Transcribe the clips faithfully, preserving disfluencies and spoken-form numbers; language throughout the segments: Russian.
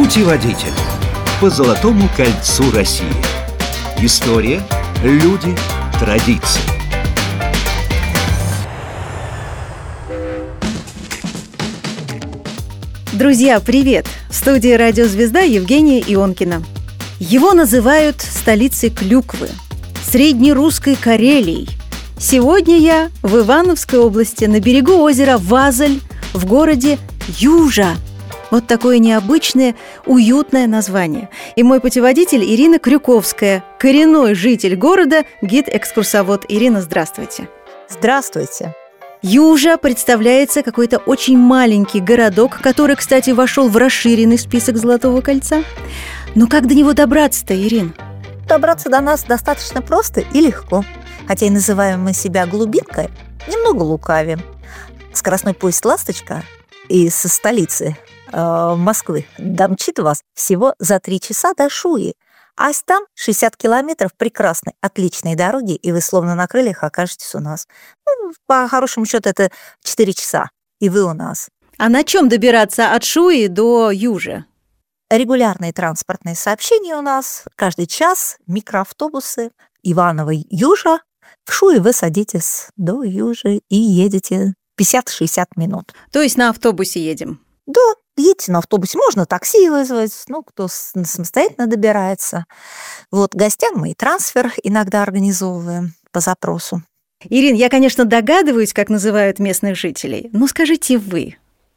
Путеводитель по Золотому кольцу России. История, люди, традиции. Друзья, привет! В студии «Радио Звезда» Евгения Ионкина. Его называют столицей клюквы, среднерусской Карелией. Сегодня я в Ивановской области, на берегу озера Вазель, в городе Южа. Вот такое необычное, уютное название. И мой путеводитель Ирина Крюковская, коренной житель города, гид-экскурсовод. Ирина, здравствуйте. Здравствуйте. Южа представляется какой-то очень маленький городок, который, кстати, вошел в расширенный список Золотого кольца. Но как до него добраться-то, Ирин? Добраться до нас достаточно просто и легко. Хотя и называем мы себя глубинкой, немного лукавим. Скоростной поезд «Ласточка» из столицы э, Москвы домчит вас всего за три часа до Шуи. А там шестьдесят километров прекрасной, отличной дороги, и вы словно на крыльях окажетесь у нас. Ну, по хорошему счету, это четыре часа, и вы у нас. А на чем добираться от Шуи до Южа? Регулярные транспортные сообщения у нас. Каждый час микроавтобусы Иваново-Южа. В Шуе вы садитесь до Южи и едете пятьдесят-шестьдесят минут. То есть на автобусе едем? Да, едете на автобусе. Можно такси вызвать, ну, кто самостоятельно добирается. Вот, гостям мы и трансфер иногда организовываем по запросу. Ирин, я, конечно, догадываюсь, как называют местных жителей, но скажите вы.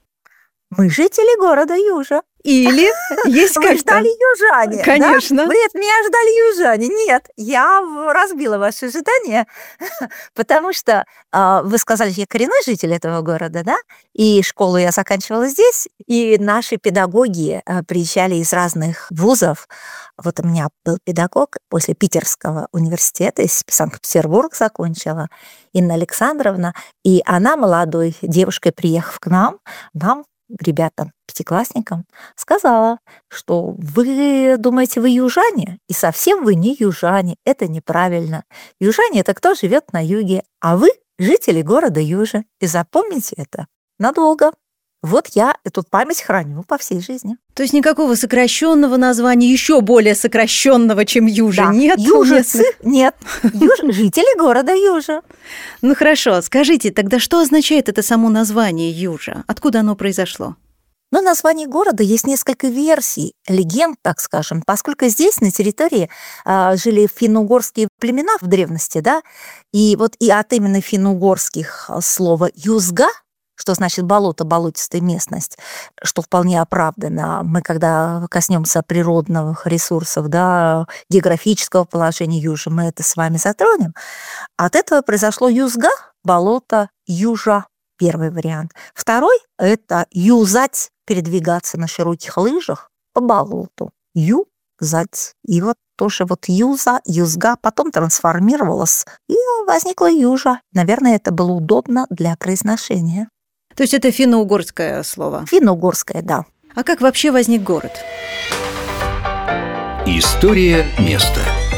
Мы жители города Южа. Или есть как-то... Вы ждали южане, конечно. Да? Вы от меня ждали южане. Нет, я разбила ваши ожидания, потому что э, вы сказали, я коренной житель этого города, да, и школу я заканчивала здесь, и наши педагоги э, приезжали из разных вузов. Вот у меня был педагог после Питерского университета, из Санкт-Петербурга закончила, Инна Александровна, и она молодой девушкой, приехав к нам, нам, ребятам, пятиклассникам, сказала, что вы думаете, вы южане, и совсем вы не южане, это неправильно. Южане – это кто живет на юге, а вы – жители города Южа, и запомните это надолго. Вот я эту память храню по всей жизни. То есть никакого сокращенного названия, еще более сокращенного, чем Южа, да. нет? Южицы нет. Юж... Жители города Южа. Ну хорошо, скажите, тогда что означает это само название Южа? Откуда оно произошло? Ну, название города есть несколько версий, легенд, так скажем, поскольку здесь, на территории, э, жили финно-угорские племена в древности, да, и вот и от именно финно-угорских слова «юзга», что значит болото, болотистая местность, что вполне оправдано. Мы, когда коснемся природных ресурсов, да, географического положения Южа, мы это с вами затронем. От этого произошло юзга, болото, южа, первый вариант. Второй – это юзать, передвигаться на широких лыжах по болоту. Юзать. И вот тоже вот юза, юзга потом трансформировалась, и возникла южа. Наверное, это было удобно для произношения. То есть это финно-угорское слово? Финно-угорское, да. А как вообще возник город? История места.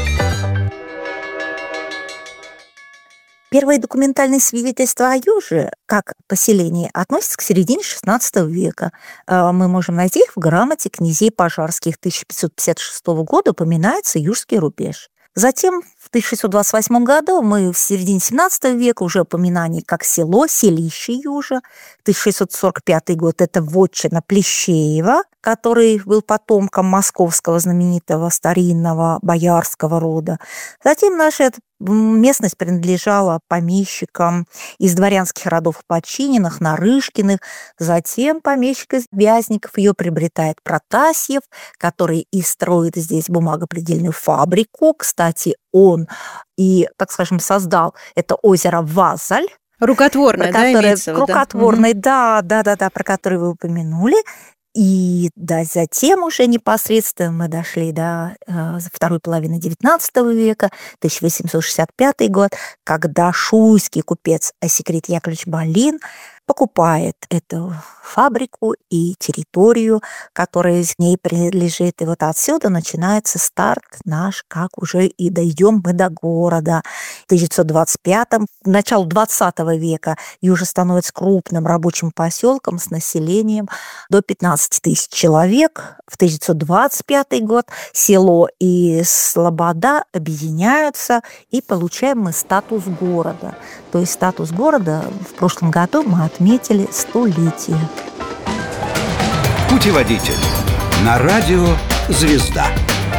Первые документальные свидетельства о Юже, как поселении, относятся к середине шестнадцатого века. Мы можем найти их в грамоте князей Пожарских тысяча пятьсот пятьдесят шестого года, упоминается Южский рубеж. Затем в тысяча шестьсот двадцать восьмом году мы в середине семнадцатого века уже упоминание как село, селище Южа. тысяча шестьсот сорок пятый год – это вотчина Плещеева, который был потомком московского знаменитого старинного боярского рода. Затем наша местность принадлежала помещикам из дворянских родов подчиненных, Нарышкиных. Затем помещик из Вязников ее приобретает Протасьев, который и строит здесь бумагопредельную фабрику. Кстати, он и, так скажем, создал это озеро Вазель. Рукотворное, да, имеется? Рукотворное, да, да, да, да, про который вы упомянули. И да, затем уже непосредственно мы дошли до э, второй половины девятнадцатого века, тысяча восемьсот шестьдесят пятый год, когда шуйский купец Осикрит Яковлевич Балин покупает эту фабрику и территорию, которая с ней принадлежит. И вот отсюда начинается старт наш, как уже и дойдем мы до города. В тысяча девятьсот двадцать пятом, к началу двадцатого века Южа становится крупным рабочим поселком с населением до пятнадцати тысяч человек. В тысяча девятьсот двадцать пятый год село и слобода объединяются, и получаем мы статус города. То есть статус города в прошлом году мы отметили столетие. Путеводитель на радио «Звезда».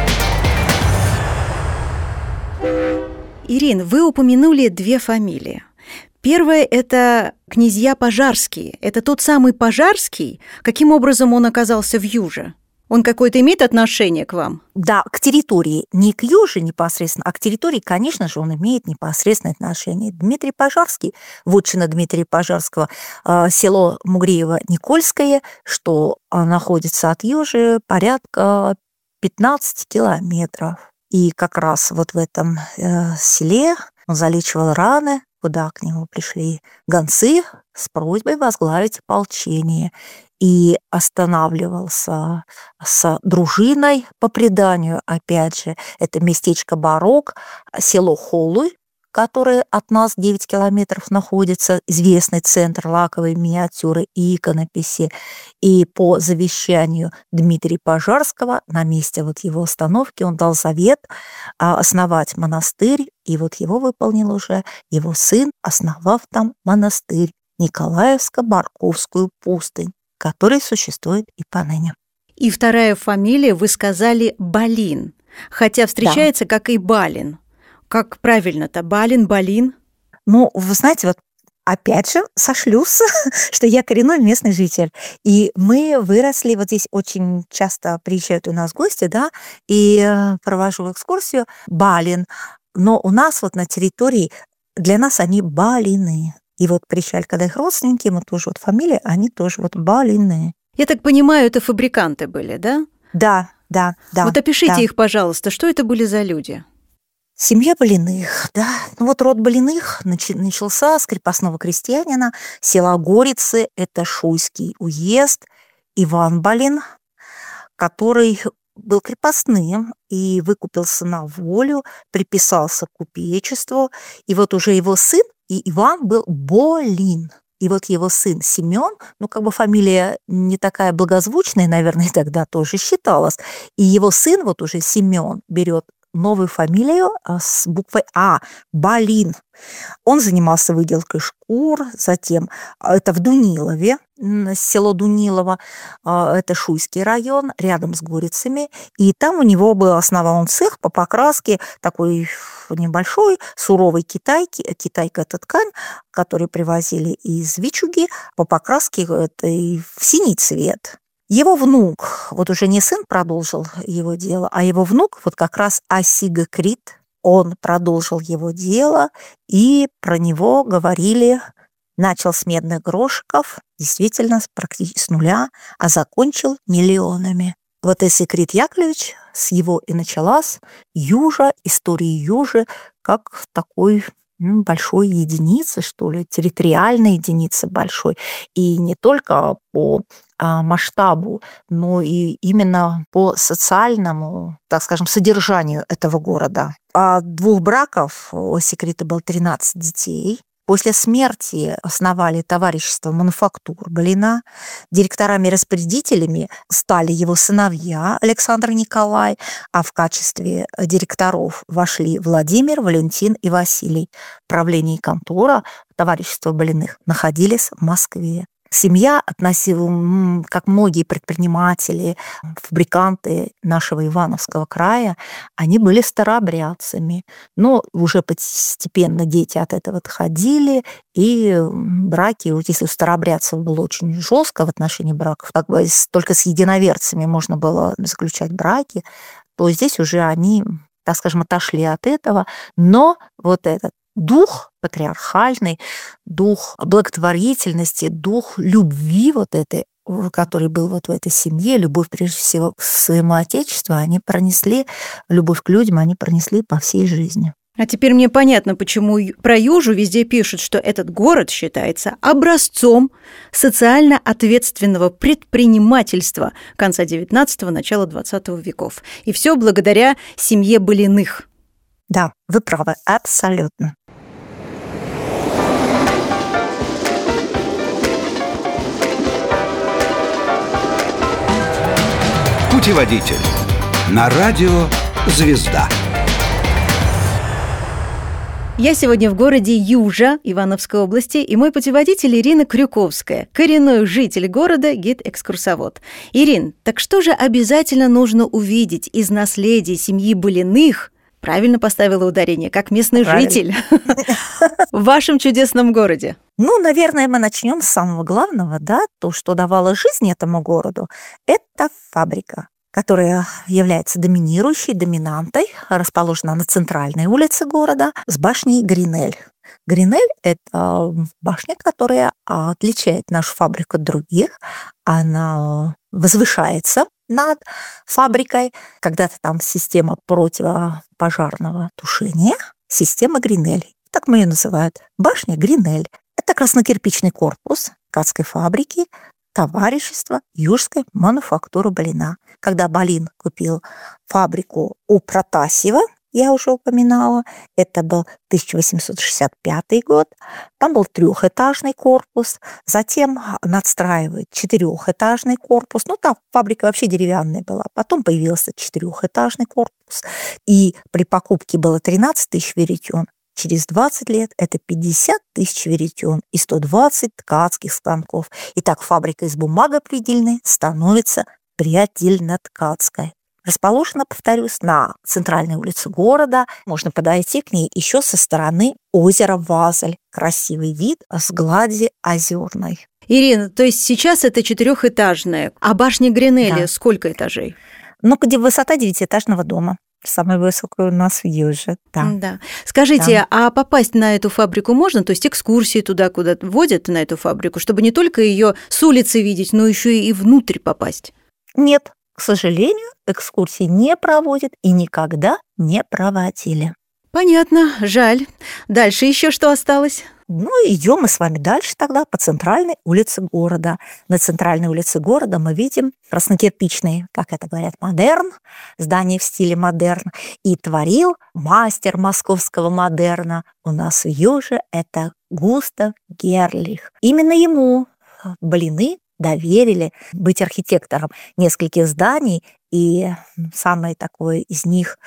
Ирин, вы упомянули две фамилии. Первая – это князья Пожарские. Это тот самый Пожарский. Каким образом он оказался в Юже? Он какое-то имеет отношение к вам? Да, к территории. Не к Юже непосредственно, а к территории, конечно же, он имеет непосредственное отношение. Дмитрий Пожарский, вотчина Дмитрия Пожарского, село Мугреево-Никольское, что находится от Южи порядка пятнадцати километров. И как раз вот в этом селе он залечивал раны, куда к нему пришли гонцы с просьбой возглавить ополчение. И останавливался с дружиной, по преданию, опять же, это местечко Барок, село Холуй, которое от нас девять километров находится, известный центр лаковой миниатюры и иконописи. И по завещанию Дмитрия Пожарского на месте вот его остановки он дал завет основать монастырь, и вот его выполнил уже его сын, основав там монастырь Николаевско-Барковскую пустынь, который существует и поныне. И вторая фамилия, вы сказали, Балин, хотя встречается да. как и Балин. Как правильно-то? Балин, Балин? Ну, вы знаете, вот опять же сошлюсь, что я коренной местный житель. И мы выросли, вот здесь очень часто приезжают у нас гости, да, и провожу экскурсию, Балин. Но у нас вот на территории, для нас они Балины. И вот приезжали, когда их родственники, мы тоже вот фамилия, они тоже вот Балины. Я так понимаю, это фабриканты были, да? Да, да, да. Вот опишите да. их, пожалуйста, что это были за люди? Семья Балиных, да. Ну вот род Балиных начался с крепостного крестьянина села Горицы, это Шуйский уезд, Иван Балин, который был крепостным и выкупился на волю, приписался к купечеству, и вот уже его сын, и Иван был Болин. И вот его сын Семен, ну, как бы фамилия не такая благозвучная, наверное, тогда тоже считалась. И его сын, вот уже Семен, берет новую фамилию с буквой А, Балин. Он занимался выделкой шкур, затем это в Дунилове, село Дунилово, это Шуйский район, рядом с Горицами, и там у него был основан цех по покраске такой небольшой, суровой китайки, китайка – это ткань, которую привозили из Вичуги, по покраске это и в синий цвет. Его внук, вот уже не сын продолжил его дело, а его внук, вот как раз Асига Крит, он продолжил его дело, и про него говорили, начал с медных грошиков, действительно практически с нуля, а закончил миллионами. Вот Асиг Крит Яковлевич, с его и началась Южа, история Южи, как такой ну, большой единицы, что ли, территориальной единицы большой. И не только по а, масштабу, но и именно по социальному, так скажем, содержанию этого города. От двух браков у Асикрита было тринадцать детей. После смерти основали товарищество мануфактур Балина. Директорами-распорядителями стали его сыновья Александр и Николай, а в качестве директоров вошли Владимир, Валентин и Василий. Правление и контора товарищества Балиных находились в Москве. Семья относила, как многие предприниматели, фабриканты нашего Ивановского края, они были старообрядцами. Но уже постепенно дети от этого отходили, и браки, вот если у старообрядцев было очень жестко в отношении браков, как бы только с единоверцами можно было заключать браки, то здесь уже они, так скажем, отошли от этого. Но вот этот дух патриархальный, дух благотворительности, дух любви вот этой, который был вот в этой семье, любовь прежде всего к своему отечеству, они пронесли, любовь к людям они пронесли по всей жизни. А теперь мне понятно, почему про Южу везде пишут, что этот город считается образцом социально ответственного предпринимательства конца девятнадцатого – начала двадцатого веков. И все благодаря семье Балиных. Да, вы правы, абсолютно. Путеводитель на радио «Звезда». Я сегодня в городе Южа Ивановской области, и мой путеводитель Ирина Крюковская, коренной житель города, гид-экскурсовод. Ирин, так что же обязательно нужно увидеть из наследия семьи Балиных, правильно поставила ударение, как местный Правильно. житель, в вашем чудесном городе? Ну, наверное, мы начнем с самого главного, да, то, что давало жизнь этому городу, это фабрика, которая является доминирующей, доминантой, расположена на центральной улице города с башней Гринель. Гринель – это башня, которая отличает нашу фабрику от других. Она возвышается над фабрикой. Когда-то там система противопожарного тушения, система Гринель. Так мы ее называют. Башня Гринель. Это краснокирпичный корпус ткацкой фабрики, товарищество Южской мануфактуры Балина. Когда Балин купил фабрику у Протасьева, я уже упоминала, это был тысяча восемьсот шестьдесят пятый год, там был трехэтажный корпус, затем надстраивает четырехэтажный корпус, ну там фабрика вообще деревянная была, потом появился четырехэтажный корпус, и при покупке было тринадцать тысяч веретен. Через двадцать лет это пятьдесят тысяч веретен и сто двадцать ткацких станков. И так фабрика из бумагопредельной становится приотдельно-ткацкой. Расположена, повторюсь, на центральной улице города. Можно подойти к ней еще со стороны озера Вазель. Красивый вид с глади озерной. Ирина, то есть сейчас это четырехэтажная, а башня Гринели Да. сколько этажей? Ну, где высота девятиэтажного дома. Самая высокая у нас в Юже. Да. Да. Скажите, Да. а попасть на эту фабрику можно? То есть экскурсии туда, куда водят на эту фабрику, чтобы не только ее с улицы видеть, но еще и внутрь попасть? Нет, к сожалению, экскурсии не проводят и никогда не проводили. Понятно, жаль. Дальше еще что осталось? Ну, идем мы с вами дальше тогда по центральной улице города. На центральной улице города мы видим краснокирпичный, как это говорят, модерн, здание в стиле модерн. И творил мастер московского модерна у нас в Юже, это Густав Герлих. Именно ему Балины доверили быть архитектором нескольких зданий, и самое такое из них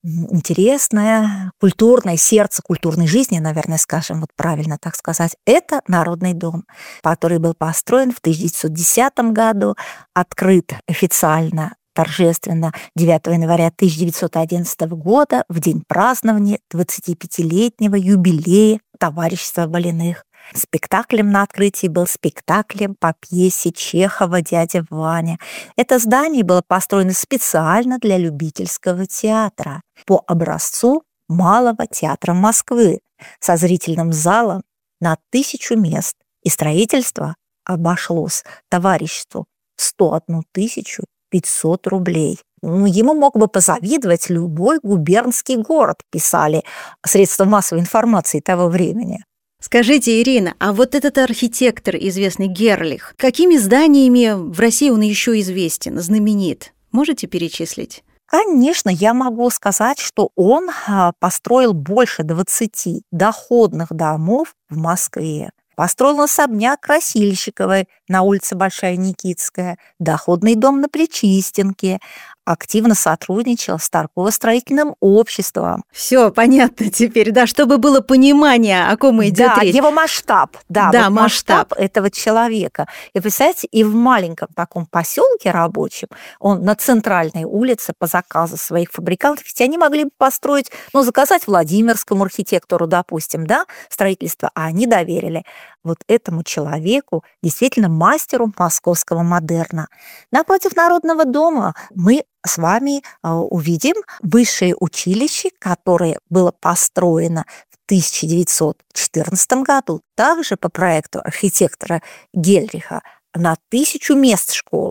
интересное, культурное, сердце культурной жизни, наверное, скажем, вот правильно так сказать, это Народный дом, который был построен в тысяча девятьсот десятом году, открыт официально, торжественно девятого января тысяча девятьсот одиннадцатого года, в день празднования двадцатипятилетнего юбилея товарищества Балиных. Спектаклем на открытии был спектаклем по пьесе Чехова «Дядя Ваня». Это здание было построено специально для любительского театра по образцу Малого театра Москвы со зрительным залом на тысячу мест. И строительство обошлось товариществу в сто одну тысячу пятьсот рублей. Ну, ему мог бы позавидовать любой губернский город, писали средства массовой информации того времени. Скажите, Ирина, а вот этот архитектор, известный Герлих, какими зданиями в России он еще известен, знаменит? Можете перечислить? Конечно, я могу сказать, что он построил больше двадцати доходных домов в Москве. Построил особняк Красильщиковой на улице Большая Никитская, доходный дом на Причистенке, активно сотрудничал с торгово-строительным обществом. Все понятно теперь, да, чтобы было понимание, о ком идет да, речь. Его масштаб, да, да вот масштаб. масштаб этого человека. И представляете, и в маленьком таком поселке рабочем, он на центральной улице по заказу своих фабрикантов, ведь они могли бы построить, ну, заказать Владимирскому архитектору, допустим, да, строительство, а они доверили вот этому человеку, действительно мастеру московского модерна. Напротив Народного дома мы с вами увидим высшее училище, которое было построено в тысяча девятьсот четырнадцатом году, также по проекту архитектора Гельриха, на тысячу мест школа,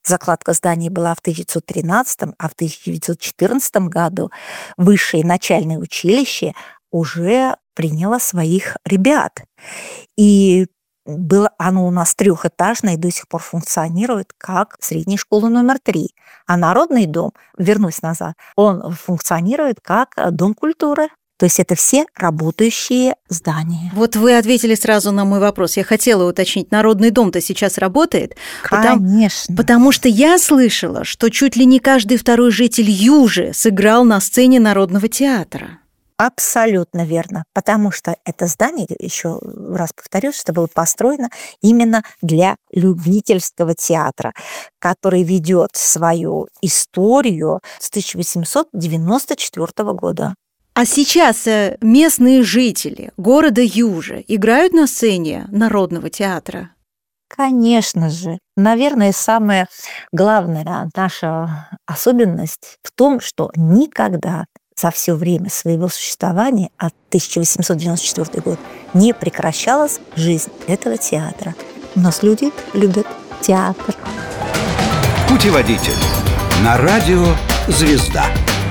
Закладка зданий была в тысяча девятьсот тринадцатом, а в тысяча девятьсот четырнадцатом году высшее начальное училище уже приняло своих ребят. И было оно у нас трехэтажное и до сих пор функционирует как средняя школа номер три. А Народный дом, вернусь назад, он функционирует как дом культуры. То есть это все работающие здания. Вот вы ответили сразу на мой вопрос. Я хотела уточнить, Народный дом-то сейчас работает? Конечно. Потому, потому что я слышала, что чуть ли не каждый второй житель Южи сыграл на сцене Народного театра. Абсолютно верно, потому что это здание, еще раз повторюсь, что было построено именно для любительского театра, который ведет свою историю с тысяча восемьсот девяносто четвёртого года. А сейчас местные жители города Южи играют на сцене Народного театра? Конечно же. Наверное, самая главная наша особенность в том, что никогда за все время своего существования, от тысяча восемьсот девяносто четвёртый год, не прекращалась жизнь этого театра. У нас люди любят театр. Путеводитель на радио «Звезда».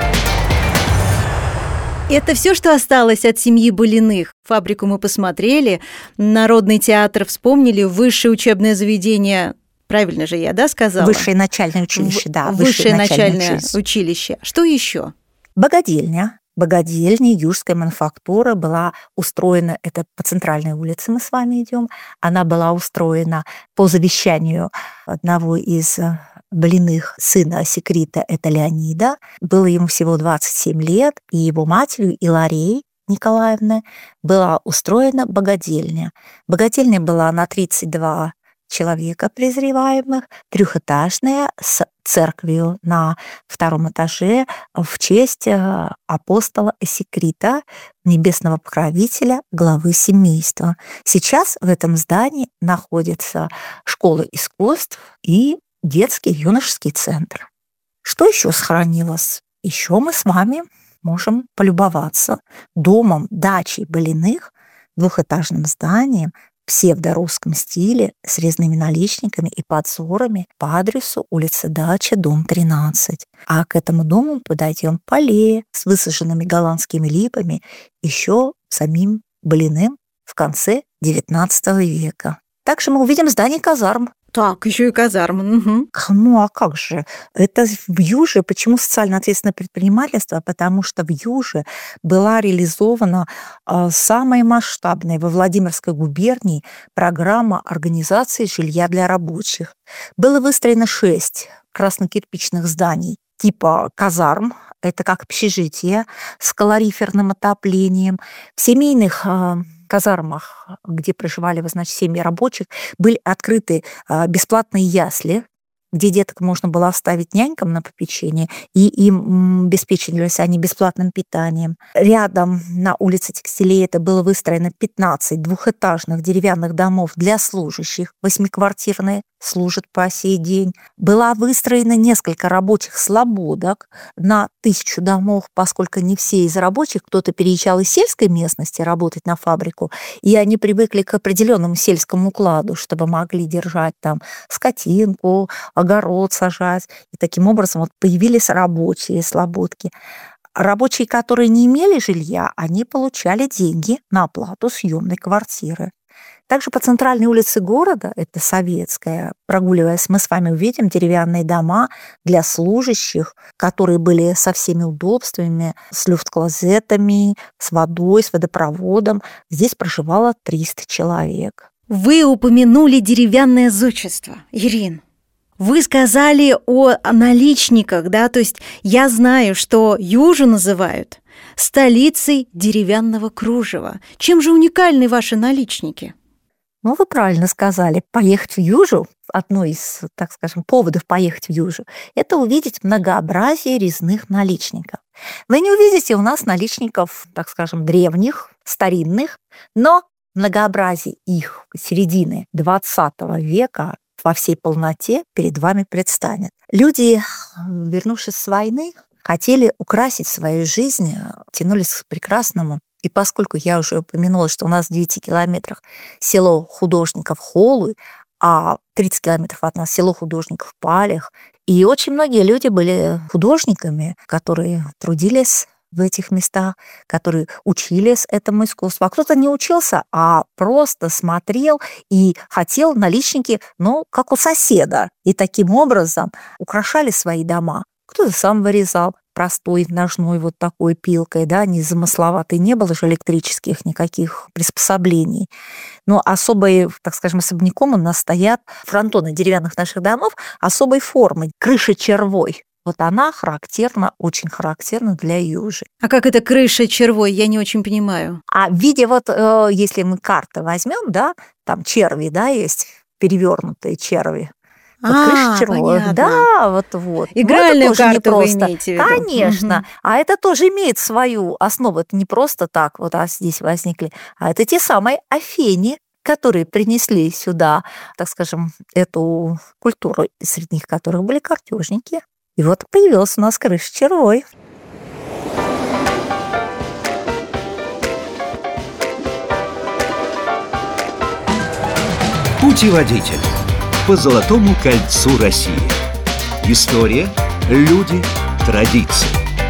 Это все, что осталось от семьи Былиных. Фабрику мы посмотрели, Народный театр вспомнили, высшее учебное заведение, правильно же я, да, сказала? Высшее начальное училище, да. Высшее, высшее начальное училище. училище. Что еще? Богадельня. Богадельня, Южская мануфактура была устроена, это по центральной улице мы с вами идем, она была устроена по завещанию одного из Былиных, сына Секрита, это Леонида. Было ему всего двадцать семь лет, и его матерью Иларией Николаевной была устроена богадельня. Богадельня была на тридцать два человека презреваемых, трехэтажная, с церковью на втором этаже в честь апостола Секрита, небесного покровителя, главы семейства. Сейчас в этом здании находится школа искусств и детский юношеский центр. Что еще сохранилось? Еще мы с вами можем полюбоваться домом, дачей Былиных, двухэтажным зданием в псевдорусском стиле с резными наличниками и подзорами по адресу улица Дача, дом тринадцать. А к этому дому подойдем по аллее с высаженными голландскими липами еще самим Былиным в конце девятнадцатого века. Также мы увидим здание казарм. Так, еще и казармы. Угу. Ну, а как же? Это в Юже. Почему социально ответственное предпринимательство? Потому что в Юже была реализована э, самая масштабная во Владимирской губернии программа организации жилья для рабочих. Было выстроено шесть краснокирпичных зданий типа казарм, это как общежитие с калориферным отоплением. В семейных э, казармах, где проживали, значит, семьи рабочих, были открыты э, бесплатные ясли, где деток можно было оставить нянькам на попечение, и им обеспечивались они бесплатным питанием. Рядом на улице Текстилей это было выстроено пятнадцать двухэтажных деревянных домов для служащих, восьмиквартирные, служат по сей день. Была выстроена несколько рабочих слободок на тысячу домов, поскольку не все из рабочих, кто-то переезжал из сельской местности работать на фабрику, и они привыкли к определенному сельскому укладу, чтобы могли держать там скотинку, огород сажать. И таким образом вот появились рабочие слободки. Рабочие, которые не имели жилья, они получали деньги на оплату съемной квартиры. Также по центральной улице города, это Советская, прогуливаясь, мы с вами увидим деревянные дома для служащих, которые были со всеми удобствами, с люфт-клозетами, с водой, с водопроводом. Здесь проживало триста человек. Вы упомянули деревянное зодчество, Ирин. Вы сказали о наличниках, да, то есть я знаю, что Южу называют столицей деревянного кружева. Чем же уникальны ваши наличники? Ну, вы правильно сказали. Поехать в Южу, одно из, так скажем, поводов поехать в Южу, это увидеть многообразие резных наличников. Вы не увидите у нас наличников, так скажем, древних, старинных, но многообразие их середины двадцатого века во всей полноте перед вами предстанет. Люди, вернувшись с войны, хотели украсить свою жизнь, тянулись к прекрасному. И поскольку я уже упомянула, что у нас в девяти километрах село художников Холуй, а тридцать километров от нас село Художников Палих. И очень многие люди были художниками, которые трудились в этих местах, которые учились этому искусству. А кто-то не учился, а просто смотрел и хотел наличники, ну, как у соседа. И таким образом украшали свои дома. Кто-то сам вырезал простой ножной вот такой пилкой, да, не замысловатый, не было же электрических никаких приспособлений. Но особой, так скажем, особняком у нас стоят фронтоны деревянных наших домов особой формы, крыша червой. Вот она характерна, очень характерна для Южи. А как это крыша червой? Я не очень понимаю. А в виде вот, э, если мы карты возьмем, да, там черви, да, есть перевернутые черви. Вот а, крыша червой. понятно. Да, вот вот. Игральную Но это тоже карту вы непросто. имеете в виду? Конечно. Мгм. А это тоже имеет свою основу. Это не просто так вот а здесь возникли. А это те самые Афени, которые принесли сюда, так скажем, эту культуру, среди них которых были картежники. И вот появилась у нас крыша червой. Путеводитель по Золотому кольцу России. История, люди, традиции.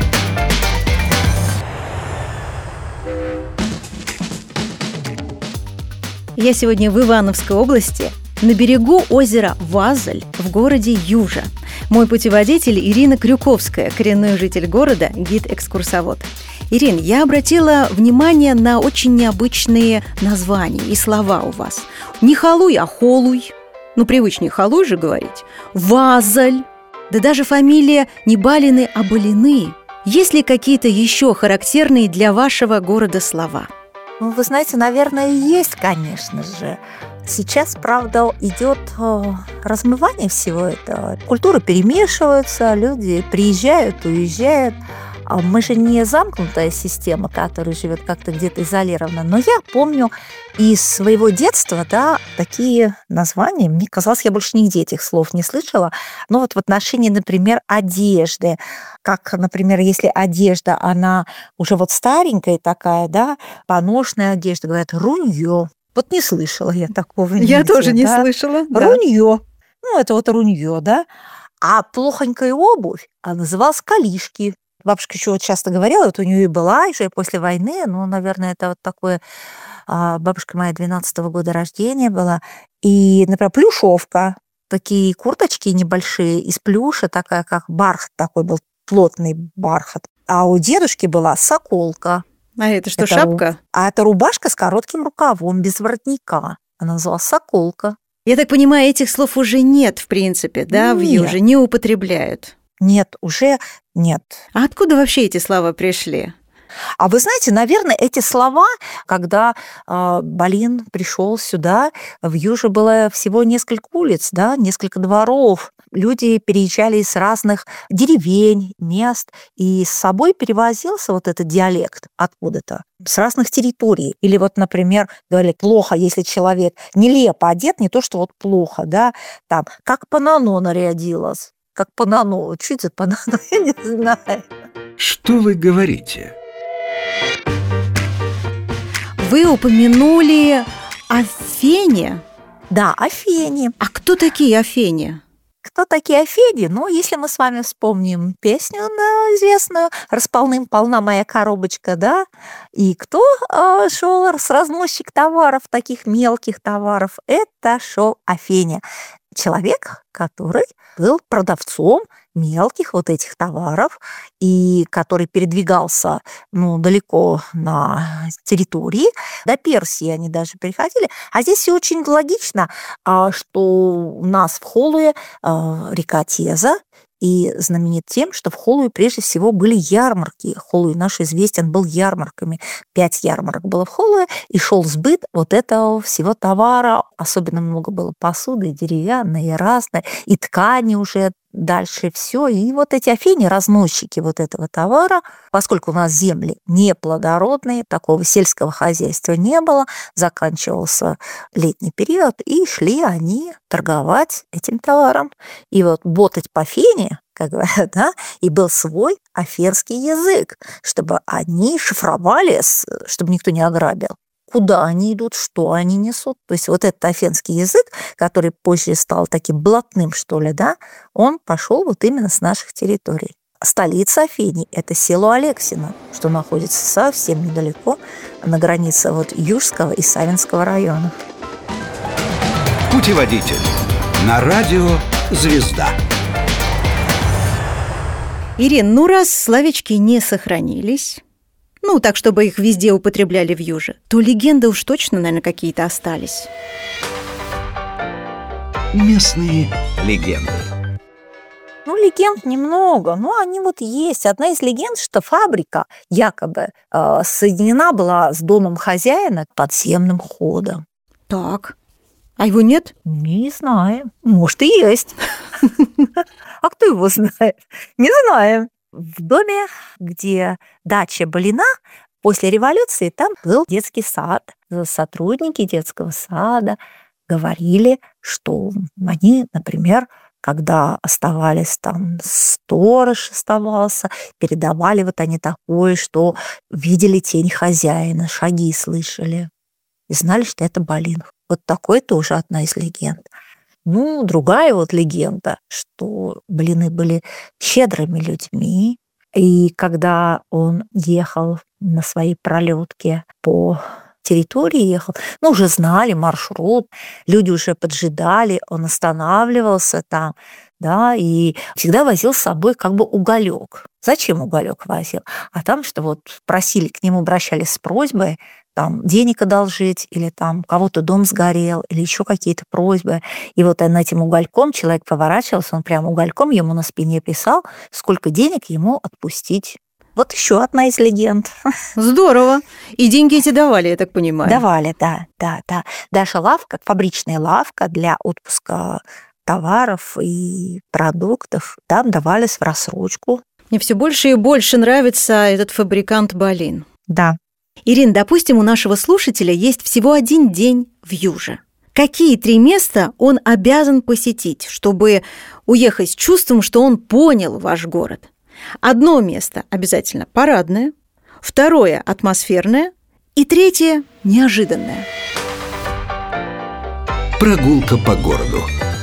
Я сегодня в Ивановской области, на берегу озера Вазель в городе Южа. Мой путеводитель Ирина Крюковская, коренной житель города, гид-экскурсовод. Ирин, я обратила внимание на очень необычные названия и слова у вас. Не халуй, а холуй. Ну, привычнее халуй же говорить. Вазель. Да даже фамилия не Балины, а Балины. Есть ли какие-то еще характерные для вашего города слова? Ну, вы знаете, наверное, есть, конечно же. Сейчас, правда, идет э, размывание всего этого. Культуры перемешиваются, люди приезжают, уезжают. А мы же не замкнутая система, которая живет как-то где-то изолированно. Но я помню из своего детства, да, такие названия. Мне казалось, я больше нигде этих слов не слышала. Но вот в отношении, например, одежды. Как, например, если одежда, она уже вот старенькая такая, да, поношенная одежда, говорят, руньё. Вот не слышала я такого. Я нигде, тоже не да. слышала. Да. Руньё. Ну, это вот руньё, да. А плохонькая обувь, а называлась калишки. Бабушка еще вот часто говорила, вот у нее и была еще после войны, ну, наверное, это вот такое, а, бабушка моя двенадцатого года рождения была, и, например, плюшовка, такие курточки небольшие из плюша, такая, как бархат такой был, плотный бархат. А у дедушки была соколка. А это что, Это шапка? ру- А это рубашка с коротким рукавом, без воротника. Она называлась соколка. Я так понимаю, этих слов уже нет, в принципе, да, в Нет. Юже, не употребляют. Нет, уже нет. А откуда вообще эти слова пришли? А вы знаете, наверное, эти слова, когда э, Балин пришел сюда, в Юже было всего несколько улиц, да, несколько дворов. Люди переезжали из разных деревень, мест, и с собой перевозился вот этот диалект откуда-то, с разных территорий. Или вот, например, говорили, плохо, если человек нелепо одет, не то, что вот плохо, да, там, как Панано нарядилась. Как Панано. Что это за Панано? Я не знаю. Что вы говорите? Вы упомянули Афене. Да, Афени. А кто такие Афени? Кто такие Афени? Ну, если мы с вами вспомним песню да, известную «Располным-полна моя коробочка», да, и кто э, шел с разносчик товаров, таких мелких товаров, это шел Афеня. Человек, который был продавцом мелких вот этих товаров и который передвигался ну, далеко на территории. До Персии они даже переходили. А здесь все очень логично, что у нас в Холуе река Теза, и знаменит тем, что в Холуе прежде всего были ярмарки. Холуй наш известен был ярмарками. Пять ярмарок было в Холуе, и шел сбыт вот этого всего товара. Особенно много было посуды, деревянной, и разной, и ткани уже дальше все. И вот эти Афени, разносчики вот этого товара, поскольку у нас земли неплодородные, такого сельского хозяйства не было, заканчивался летний период, и шли они торговать этим товаром. И вот ботать по фене, как говорят, да, и был свой афенский язык, чтобы они шифровали, чтобы никто не ограбил. куда они идут, что они несут. То есть вот этот афинский язык, который позже стал таким блатным, что ли, да, он пошел вот именно с наших территорий. Столица Афиний – это село Алексино, что находится совсем недалеко на границе вот Южского и Савинского районов. Путеводитель на радио «Звезда». Ирин, ну раз словечки не сохранились, ну так, чтобы их везде употребляли в Юже, то легенды уж точно, наверное, какие-то остались. Местные легенды. Ну, легенд немного, но они вот есть. Одна из легенд, что фабрика якобы э, соединена была с домом хозяина подземным ходом. Так, а его нет? Не знаю, может и есть. А кто его знает? Не знаем. В доме, где дача Балина, после революции там был детский сад. Сотрудники детского сада говорили, что они, например, когда оставались там, сторож оставался, передавали вот они такое, что видели тень хозяина, шаги слышали. И знали, что это Балин. Вот такой тоже одна из легенд. Ну, другая вот легенда, что Блины были щедрыми людьми, и когда он ехал на своей пролетке по территории, ехал, ну, уже знали маршрут, люди уже поджидали, он останавливался там, да, и всегда возил с собой как бы уголек. Зачем уголек возил? А там, что вот просили, к нему обращались с просьбой, там, денег одолжить, или там кого-то дом сгорел, или еще какие-то просьбы. И вот он этим угольком, человек поворачивался, он прям угольком ему на спине писал, сколько денег ему отпустить. Вот еще одна из легенд. Здорово. И деньги эти давали, я так понимаю. Давали, да, да, да. Даже лавка, фабричная лавка для отпуска товаров и продуктов, там давались в рассрочку. Мне все больше и больше нравится этот фабрикант Балин. Да. Ирин, допустим, у нашего слушателя есть всего один день в Юже. Какие три места он обязан посетить, чтобы уехать с чувством, что он понял ваш город? Одно место обязательно парадное, второе – атмосферное, и третье – неожиданное. Прогулка по городу.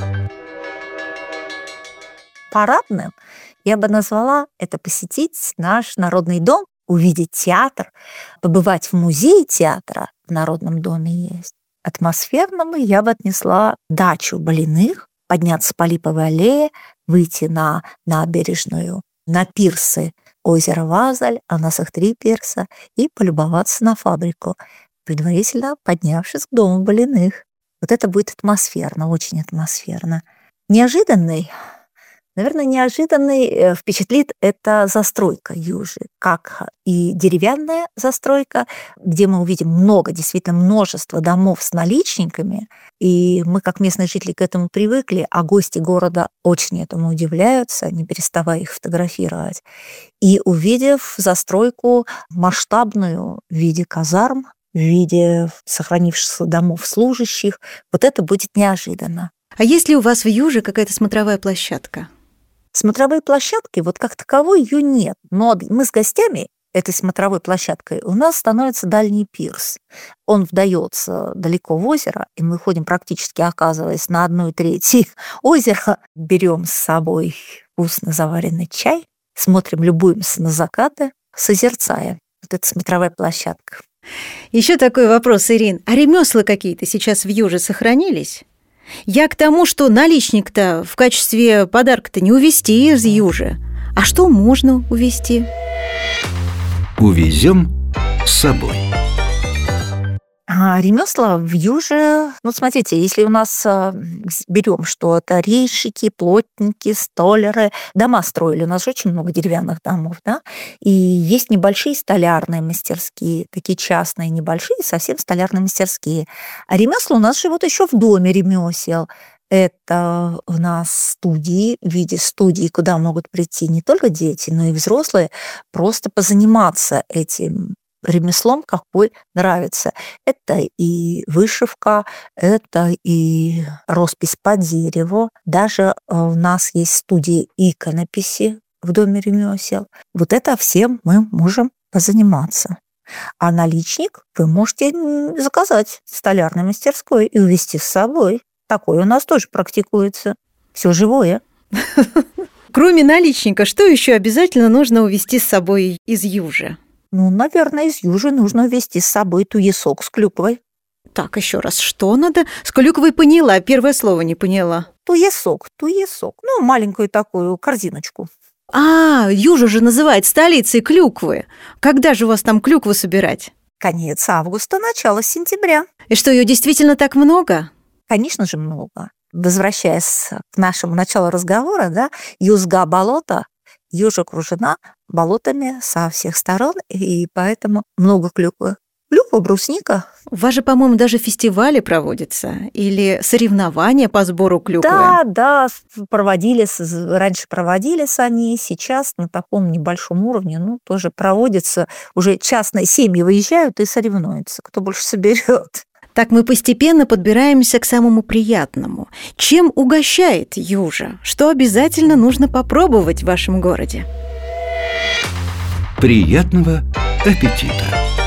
Парадным я бы назвала это посетить наш Народный дом, увидеть театр, побывать в музее театра в Народном доме есть. Атмосферному я бы отнесла дачу Балиных, подняться по Липовой аллее, выйти на набережную, на пирсы озера Вазаль, а у нас их три пирса, и полюбоваться на фабрику, предварительно поднявшись к дому Балиных. Вот это будет атмосферно, очень атмосферно. Неожиданный, наверное, неожиданный впечатлит эта застройка Южи, как и деревянная застройка, где мы увидим много, действительно множество домов с наличниками, и мы, как местные жители, к этому привыкли, а гости города очень этому удивляются, не переставая их фотографировать. И увидев застройку масштабную в виде казарм, в виде сохранившихся домов служащих, вот это будет неожиданно. А есть ли у вас в Юже какая-то смотровая площадка? Смотровой площадки вот как таковой ее нет, но мы с гостями этой смотровой площадкой у нас становится дальний пирс. Он вдается далеко в озеро, и мы ходим практически, оказываясь на одной трети озера, берем с собой вкусно заваренный чай, смотрим, любуемся на закаты, созерцая. Вот это смотровая площадка. Еще такой вопрос, Ирин. А ремесла какие-то сейчас в Юже сохранились? Я к тому, что наличник-то в качестве подарка-то не увезти из Южи. А что можно увезти? Увезем с собой. А ремесла в Юже, ну, смотрите, если у нас а, берем, что это резчики, плотники, столяры, дома строили, у нас же очень много деревянных домов, да, и есть небольшие столярные мастерские, такие частные, небольшие, совсем столярные мастерские. А ремесла у нас живут еще в доме ремесел. Это у нас студии, в виде студии, куда могут прийти не только дети, но и взрослые, просто позаниматься этим ремеслом, какой нравится. Это и вышивка, это и роспись по дереву. Даже у нас есть студии иконописи в доме ремесел. Вот это всем мы можем позаниматься. А наличник вы можете заказать в столярной мастерской и увезти с собой. Такое у нас тоже практикуется. Все живое. Кроме наличника, что еще обязательно нужно увезти с собой из Южи? Ну, наверное, из Южи нужно увезти с собой туесок с клюквой. Так, еще раз, что надо? С клюквой поняла, первое слово не поняла. Туесок, туесок. Ну, маленькую такую корзиночку. А, Южа же называют столицей клюквы. Когда же у вас там клюкву собирать? Конец августа, начало сентября. И что, ее действительно так много? Конечно же, много. Возвращаясь к нашему началу разговора, да, Юзга болото, Южа окружена болотами со всех сторон, и поэтому много клюквы. Клюква, брусника. У вас же, по-моему, даже фестивали проводятся или соревнования по сбору клюквы. Да, да, проводились, раньше проводились они, сейчас на таком небольшом уровне, ну, тоже проводятся. Уже частные семьи выезжают и соревнуются, кто больше соберет. Так мы постепенно подбираемся к самому приятному. Чем угощает Южа? Что обязательно нужно попробовать в вашем городе? Приятного аппетита!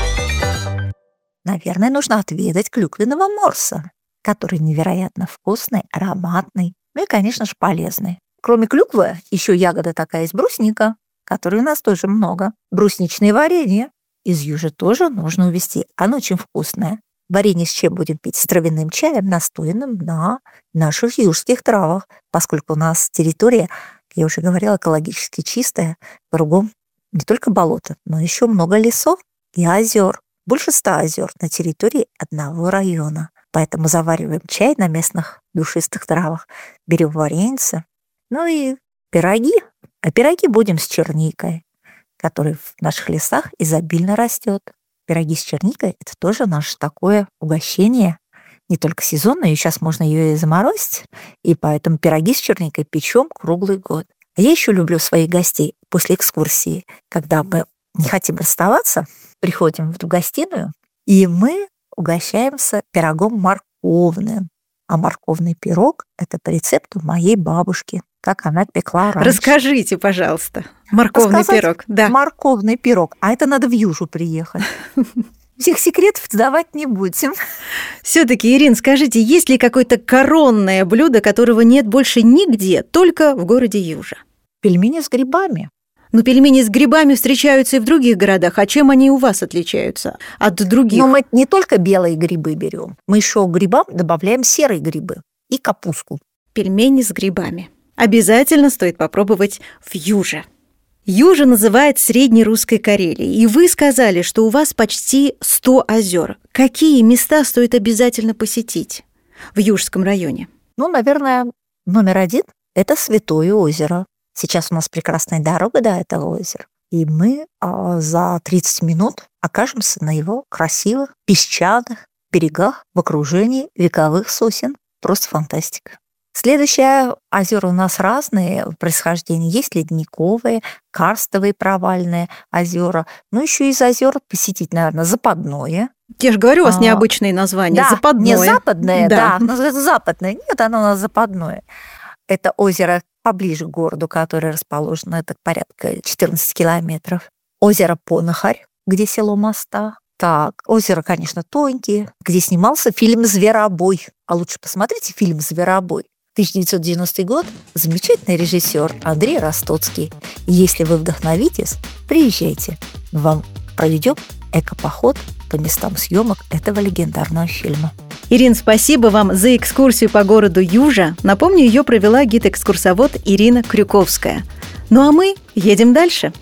Наверное, нужно отведать клюквенного морса, который невероятно вкусный, ароматный, ну и, конечно же, полезный. Кроме клюквы, еще ягода такая есть брусника, которой у нас тоже много. Брусничное варенье из Южи тоже нужно увезти. Оно очень вкусное. Варенье с чем будем пить? С травяным чаем, настоянным на наших южских травах, поскольку у нас территория, я уже говорила, экологически чистая, кругом не только болото, но еще много лесов и озер. Больше ста озер на территории одного района. Поэтому завариваем чай на местных душистых травах, берем варенье, ну и пироги. А пироги будем с черникой, который в наших лесах изобильно растет. Пироги с черникой – это тоже наше такое угощение, не только сезонное, и сейчас можно ее и заморозить, и поэтому пироги с черникой печем круглый год. А я еще люблю своих гостей после экскурсии, когда мы не хотим расставаться, приходим в гостиную, и мы угощаемся пирогом морковным. А морковный пирог – это по рецепту моей бабушки, как она пекла раньше. Расскажите, пожалуйста. Морковный Рассказать пирог. Да. Морковный пирог. А это надо в Южу приехать. Всех секретов сдавать не будем. Все-таки, Ирин, скажите, есть ли какое-то коронное блюдо, которого нет больше нигде, только в городе Южа? Пельмени с грибами. Но пельмени с грибами встречаются и в других городах. А чем они у вас отличаются от других? Но мы не только белые грибы берем, мы еще к грибам добавляем серые грибы и капусту. Пельмени с грибами. Обязательно стоит попробовать в Юже. Южа называют Средней Русской Карелией. И вы сказали, что у вас почти сто озер. Какие места стоит обязательно посетить в Южском районе? Ну, наверное, номер один – это Святое озеро. Сейчас у нас прекрасная дорога до этого озера. И мы а, за тридцать минут окажемся на его красивых песчаных берегах в окружении вековых сосен. Просто фантастика. Следующие озера у нас разные в происхождении. Есть ледниковые, карстовые провальные озера. Ну, еще из озер посетить, наверное, Западное. Я же говорю, у вас а, необычные названия. Да, Западное. Не западное, да. да, но западное. Нет, оно у нас Западное. Это озеро поближе к городу, которое расположено, это порядка четырнадцать километров. Озеро Понахарь, где село Моста. Так, озеро, конечно, Тонькие, где снимался фильм «Зверобой». А лучше посмотрите фильм «Зверобой». тысяча девятьсот девяностый год, замечательный режиссер Андрей Ростоцкий. Если вы вдохновитесь, приезжайте. Мы вам проведем экопоход по местам съемок этого легендарного фильма. Ирин, спасибо вам за экскурсию по городу Южа. Напомню, ее провела гид-экскурсовод Ирина Крюковская. Ну а мы едем дальше.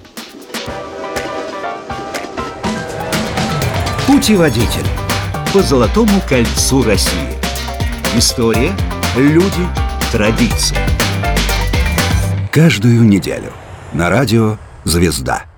Путеводитель по Золотому кольцу России. История, люди, традиции. Каждую неделю на радио «Звезда».